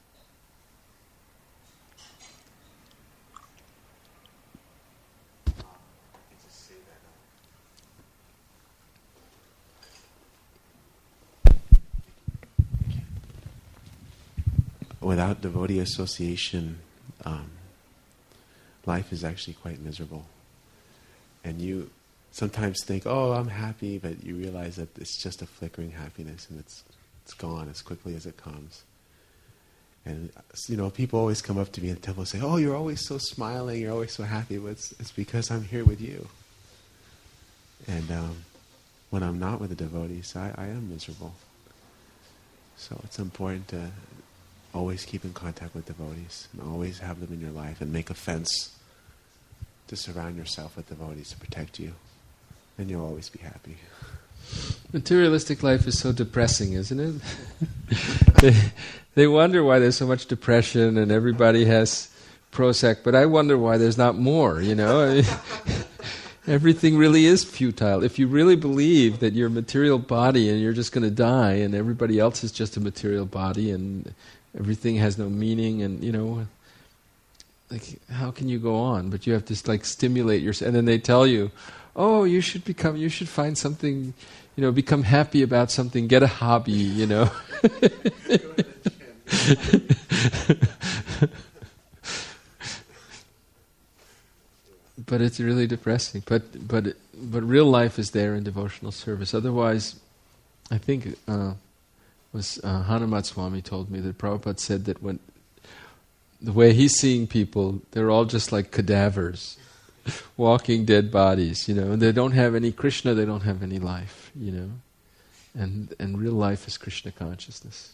Without devotee association, um, life is actually quite miserable. And you sometimes think, oh, I'm happy, but you realize that it's just a flickering happiness and it's it's gone as quickly as it comes. And, you know, people always come up to me in the temple and say, oh, you're always so smiling, you're always so happy. But it's, it's because I'm here with you. And um, when I'm not with the devotees, I, I am miserable. So it's important to always keep in contact with devotees and always have them in your life and make a fence to surround yourself with devotees to protect you. And you'll always be happy. Materialistic life is so depressing, isn't it? they, they wonder why there's so much depression and everybody has Prozac, but I wonder why there's not more, you know? I mean, everything really is futile. If you really believe that you're a material body and you're just going to die and everybody else is just a material body and everything has no meaning and, you know, like, how can you go on? But you have to, like, stimulate yourself. And then they tell you, oh, you should become, you should find something, you know, become happy about something, get a hobby, you know. But it's really depressing. But but but real life is there in devotional service. Otherwise, I think uh, was uh, Hanumat Swami told me that Prabhupada said that when the way he's seeing people, they're all just like cadavers, walking dead bodies, you know, and they don't have any Krishna, they don't have any life, you know, and and real life is Krishna consciousness.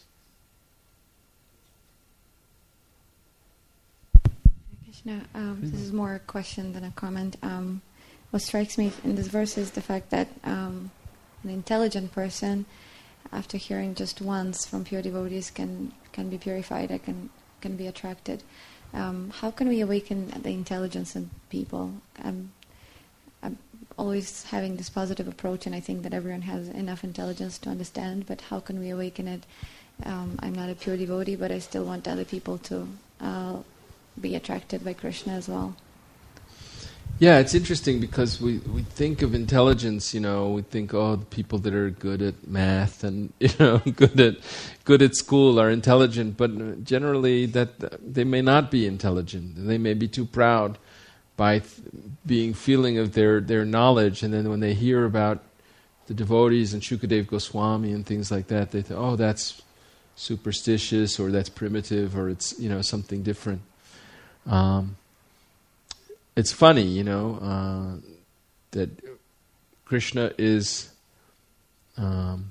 Krishna, um, this is more a question than a comment. Um, what strikes me in this verse is the fact that um, an intelligent person after hearing just once from pure devotees can can be purified, I can can be attracted. Um, how can we awaken the intelligence in people? Um, I'm always having this positive approach, and I think that everyone has enough intelligence to understand, but how can we awaken it? Um, I'm not a pure devotee, but I still want other people to uh, be attracted by Krishna as well. Yeah, it's interesting because we, we think of intelligence, you know, we think, oh, the people that are good at math and, you know, good at good at school are intelligent, but generally that they may not be intelligent. They may be too proud by th- being feeling of their, their knowledge, and then when they hear about the devotees and Shukadev Goswami and things like that, they think, oh, that's superstitious, or that's primitive, or it's, you know, something different. Um, It's funny, you know, uh, that Krishna is um,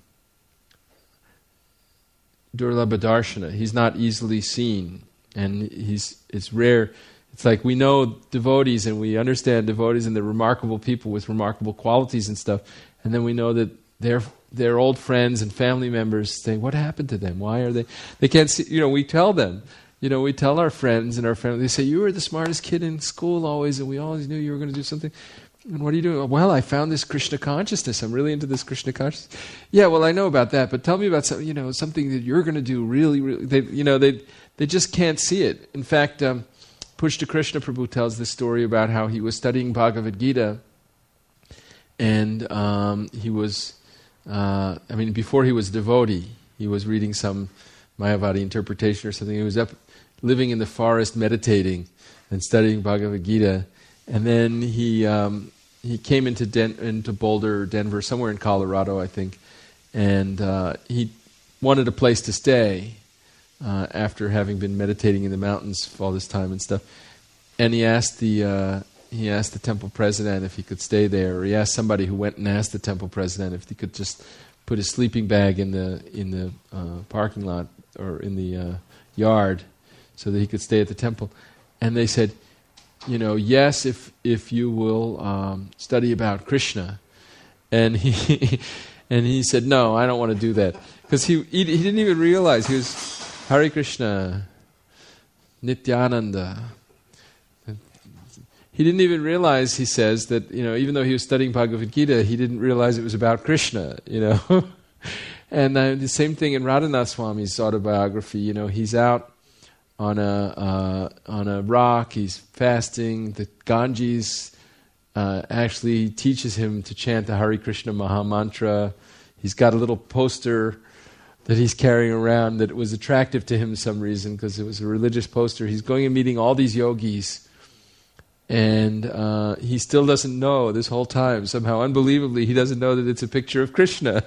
Durlabha Darshana. He's not easily seen, and he's it's rare. It's like we know devotees and we understand devotees and they're remarkable people with remarkable qualities and stuff, and then we know that their their old friends and family members say, "What happened to them? Why are they? They can't see." You know, we tell them. You know, we tell our friends and our family, they say, you were the smartest kid in school always, and we always knew you were going to do something. And what are you doing? Well, I found this Krishna consciousness. I'm really into this Krishna consciousness. Yeah, well, I know about that, but tell me about some, you know, something that you're going to do really, really. They, you know, they they just can't see it. In fact, um, Pushta Krishna Prabhu tells this story about how he was studying Bhagavad Gita, and um, he was, uh, I mean, before he was a devotee, he was reading some Mayavadi interpretation or something. He was up living in the forest, meditating and studying Bhagavad Gita, and then he um, he came into Den- into Boulder, Denver, somewhere in Colorado, I think, and uh, he wanted a place to stay uh, after having been meditating in the mountains for all this time and stuff. And he asked the uh, he asked the temple president if he could stay there, or he asked somebody who went and asked the temple president if he could just put his sleeping bag in the in the uh, parking lot or in the uh, yard, so that he could stay at the temple. And they said, you know, yes, if if you will um, study about Krishna. And he and he said, no, I don't want to do that, because he, he he didn't even realize he was Hare Krishna, Nityananda. He didn't even realize, he says, that, you know, even though he was studying Bhagavad Gita, he didn't realize it was about Krishna, you know. And uh, the same thing in Radhanath Swami's autobiography. You know, he's out on a uh, on a rock. He's fasting. The Ganges uh, actually teaches him to chant the Hare Krishna Maha Mantra. He's got a little poster that he's carrying around that was attractive to him for some reason, because it was a religious poster. He's going and meeting all these yogis, and uh, he still doesn't know this whole time. Somehow, unbelievably, he doesn't know that it's a picture of Krishna.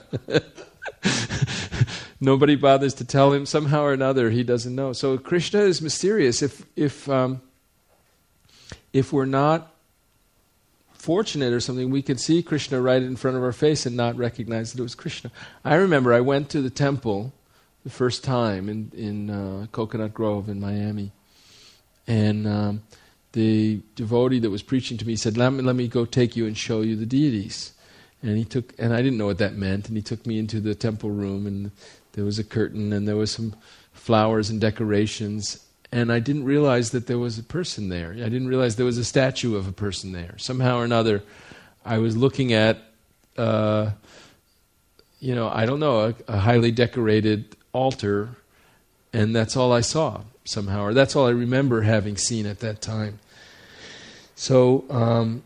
Nobody bothers to tell him. Somehow or another, he doesn't know. So Krishna is mysterious. If if um, if we're not fortunate or something, we could see Krishna right in front of our face and not recognize that it was Krishna. I remember I went to the temple the first time in in uh, Coconut Grove in Miami, and um, the devotee that was preaching to me said, "Let me let me go take you and show you the deities." And he took, and I didn't know what that meant, and he took me into the temple room, and there was a curtain, and there was some flowers and decorations, and I didn't realize that there was a person there. I didn't realize there was a statue of a person there. Somehow or another, I was looking at, uh, you know, I don't know, a, a highly decorated altar, and that's all I saw somehow, or that's all I remember having seen at that time. So, um...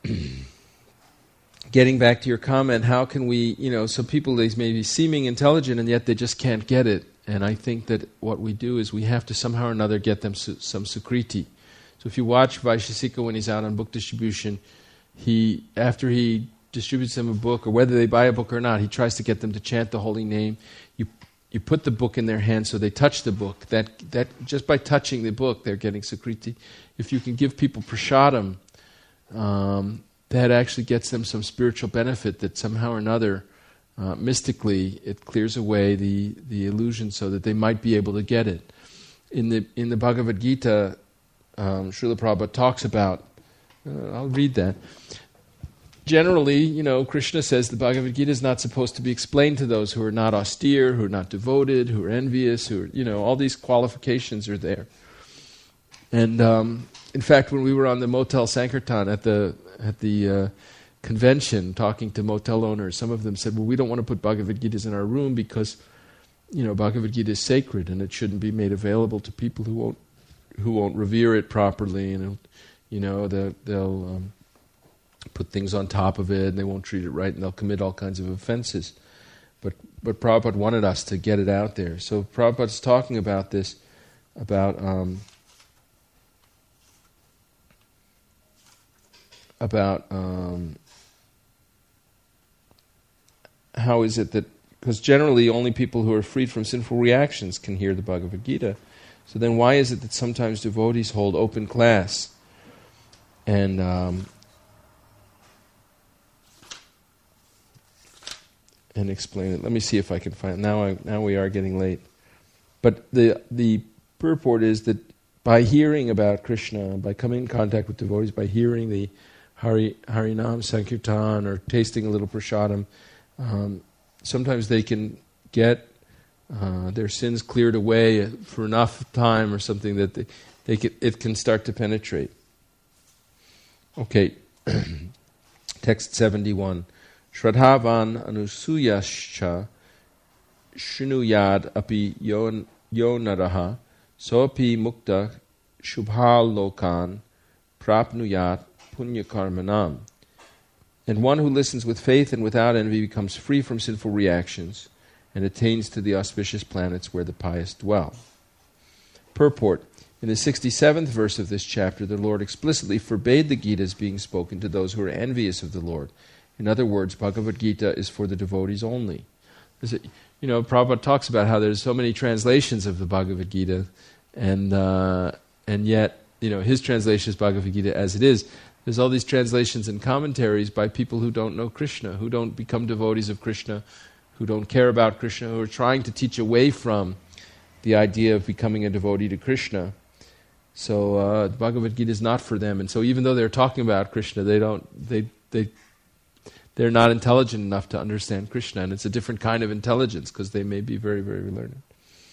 getting back to your comment, how can we, you know, some people, they may be seeming intelligent and yet they just can't get it. And I think that what we do is we have to somehow or another get them su- some sukriti. So if you watch Vaishesika when he's out on book distribution, he, after he distributes them a book, or whether they buy a book or not, he tries to get them to chant the holy name. You you put the book in their hand so they touch the book. That that just by touching the book, they're getting sukriti. If you can give people prasadam, um, that actually gets them some spiritual benefit, that somehow or another, uh, mystically, it clears away the, the illusion so that they might be able to get it. In the in the Bhagavad Gita, um, Srila Prabhupada talks about, uh, I'll read that. generally, you know, Krishna says the Bhagavad Gita is not supposed to be explained to those who are not austere, who are not devoted, who are envious, who are, you know, all these qualifications are there. And um, in fact, when we were on the Motel Sankirtan at the at the uh, convention, talking to motel owners, some of them said, "Well, we don't want to put Bhagavad Gitas in our room because, you know, Bhagavad Gita is sacred and it shouldn't be made available to people who won't who won't revere it properly, and you know, the, they'll um, put things on top of it and they won't treat it right and they'll commit all kinds of offenses." But but Prabhupada wanted us to get it out there. So Prabhupada's talking about this, about um, about um, how is it that, because generally only people who are freed from sinful reactions can hear the Bhagavad Gita. So then why is it that sometimes devotees hold open class and um, and explain it? Let me see if I can find it. Now I, now we are getting late. But the the purport is that by hearing about Krishna, by coming in contact with devotees, by hearing the Hari, Harinam Sankirtan or tasting a little prasadam, um, sometimes they can get uh, their sins cleared away for enough time or something that they, they can, it can start to penetrate. Okay, text seventy-one. Shradhavan anusuyascha shrunuyad api yo naraha sopi mukta shubhal lokan prapnuyat punya karmanam. And one who listens with faith and without envy becomes free from sinful reactions and attains to the auspicious planets where the pious dwell. Purport. In the sixty-seventh verse of this chapter, the Lord explicitly forbade the Gitas being spoken to those who are envious of the Lord. In other words, Bhagavad Gita is for the devotees only. It, you know, Prabhupada talks about how there's so many translations of the Bhagavad Gita, and uh, and yet, you know, his translation is Bhagavad Gita as it is. There's all these translations and commentaries by people who don't know Krishna, who don't become devotees of Krishna, who don't care about Krishna, who are trying to teach away from the idea of becoming a devotee to Krishna. So uh, the Bhagavad Gita is not for them, and so even though they're talking about Krishna, they don't they they they're not intelligent enough to understand Krishna, and it's a different kind of intelligence because they may be very very learned.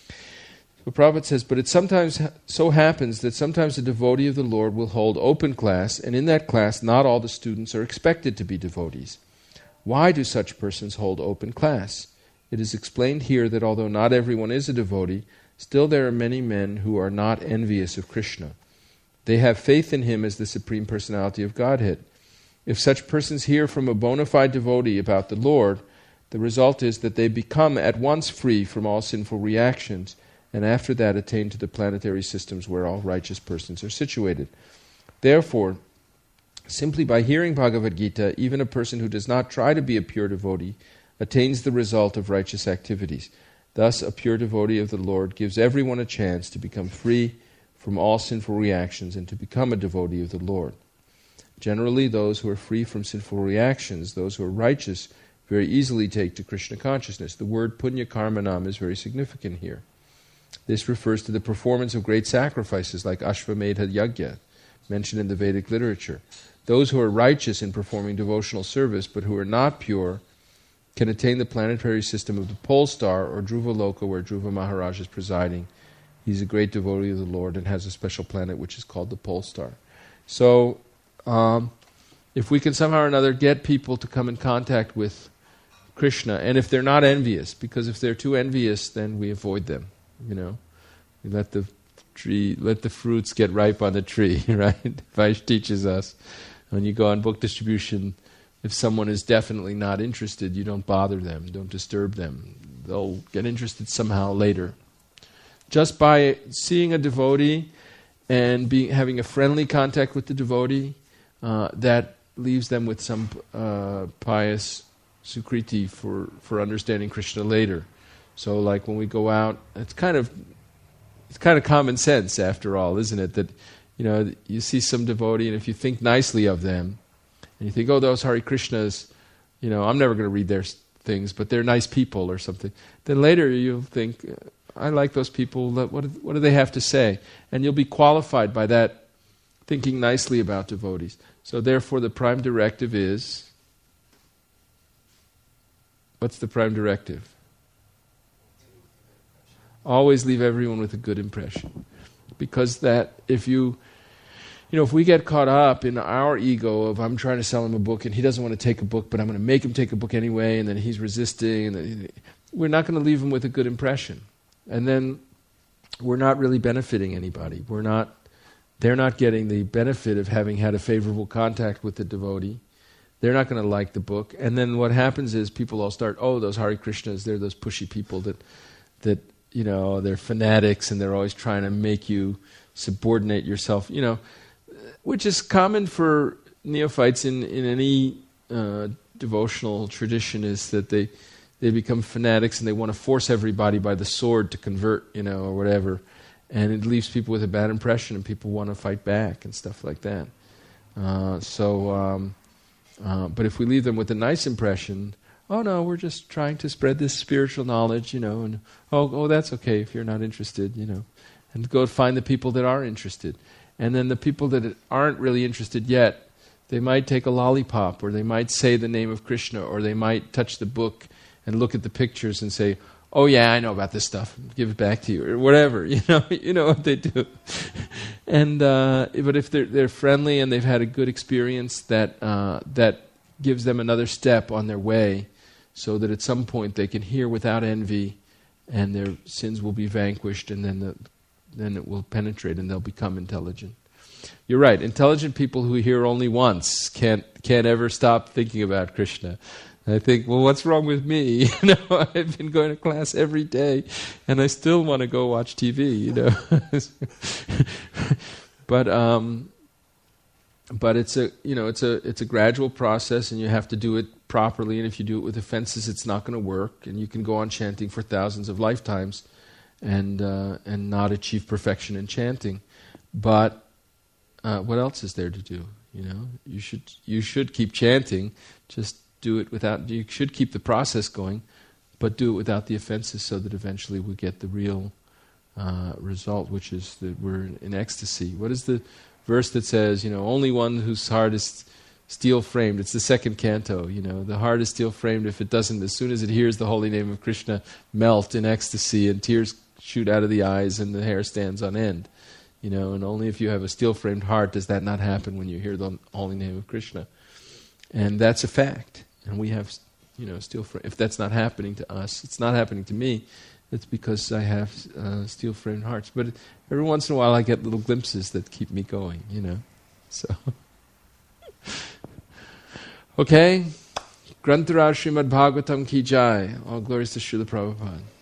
So Prabhupada says, but it sometimes ha- so happens that sometimes a devotee of the Lord will hold open class, and in that class not all the students are expected to be devotees. Why do such persons hold open class? It is explained here that although not everyone is a devotee, still there are many men who are not envious of Krishna. They have faith in him as the Supreme Personality of Godhead. If such persons hear from a bona fide devotee about the Lord, the result is that they become at once free from all sinful reactions, and after that attain to the planetary systems where all righteous persons are situated. Therefore, simply by hearing Bhagavad Gita, even a person who does not try to be a pure devotee attains the result of righteous activities. Thus, a pure devotee of the Lord gives everyone a chance to become free from all sinful reactions and to become a devotee of the Lord. Generally, those who are free from sinful reactions, those who are righteous, very easily take to Krishna consciousness. The word punya karmanam is very significant here. This refers to the performance of great sacrifices like Ashvamedha Yajna, mentioned in the Vedic literature. Those who are righteous in performing devotional service but who are not pure can attain the planetary system of the pole star or Dhruvaloka, where Dhruva Maharaj is presiding. He's a great devotee of the Lord and has a special planet which is called the pole star. So, um, if we can somehow or another get people to come in contact with Krishna, and if they're not envious, because if they're too envious, then we avoid them. You know, we let the tree, let the fruits get ripe on the tree. Right? Vaishya teaches us when you go on book distribution, if someone is definitely not interested, you don't bother them, don't disturb them. They'll get interested somehow later. Just by seeing a devotee and being having a friendly contact with the devotee, uh, that leaves them with some uh, pious sukriti for, for understanding Krishna later. So, like when we go out, it's kind of it's kind of common sense after all, isn't it? That you know you see some devotee, and if you think nicely of them, and you think, oh, those Hare Krishnas, you know, I'm never going to read their things, but they're nice people or something. Then later you'll think, I like those people. What do, what do they have to say? And you'll be qualified by that, thinking nicely about devotees. So therefore, the prime directive is What's the prime directive? Always leave everyone with a good impression. Because that, if you, you know, if we get caught up in our ego of I'm trying to sell him a book and he doesn't want to take a book, but I'm going to make him take a book anyway, and then he's resisting, and then we're not going to leave him with a good impression. And then we're not really benefiting anybody. We're not, they're not getting the benefit of having had a favorable contact with the devotee. They're not going to like the book. And then what happens is people all start, oh, those Hare Krishnas, they're those pushy people that, that you know, they're fanatics and they're always trying to make you subordinate yourself, you know, which is common for neophytes in, in any uh, devotional tradition, is that they they become fanatics and they want to force everybody by the sword to convert, you know, or whatever. And it leaves people with a bad impression and people want to fight back and stuff like that. Uh, so, um, uh, but if we leave them with a nice impression, oh no, we're just trying to spread this spiritual knowledge, you know, and oh, oh, that's okay if you're not interested, you know. And go find the people that are interested. And then the people that aren't really interested yet, they might take a lollipop, or they might say the name of Krishna, or they might touch the book and look at the pictures and say, oh yeah, I know about this stuff, give it back to you, or whatever, you know, you know what they do. And uh, but if they're they're friendly and they've had a good experience, that uh, that gives them another step on their way, so that at some point they can hear without envy, and their sins will be vanquished, and then the, then it will penetrate, and they'll become intelligent. You're right. Intelligent people who hear only once can't can't ever stop thinking about Krishna. I think, well, what's wrong with me? You know, I've been going to class every day, and I still want to go watch T V. You know, but um, but it's a you know it's a it's a gradual process, and you have to do it properly. And if you do it with offenses, it's not going to work. And you can go on chanting for thousands of lifetimes, and uh, and not achieve perfection in chanting. But uh, what else is there to do? You know, you should you should keep chanting. Just do it without, you should keep the process going, but do it without the offenses, so that eventually we get the real uh, result, which is that we're in, in ecstasy. What is the verse that says, you know, only one whose heart is steel framed? It's the second canto, you know, the heart is steel framed if it doesn't, as soon as it hears the holy name of Krishna, melt in ecstasy, and tears shoot out of the eyes and the hair stands on end. You know, and only if you have a steel framed heart does that not happen when you hear the holy name of Krishna. And that's a fact. And we have, you know, steel frame. If that's not happening to us, it's not happening to me. It's because I have uh, steel framed hearts. But every once in a while, I get little glimpses that keep me going. You know, so okay. Grantaraj Srimad Bhagavatam ki jai. All glories to Srila Prabhupada.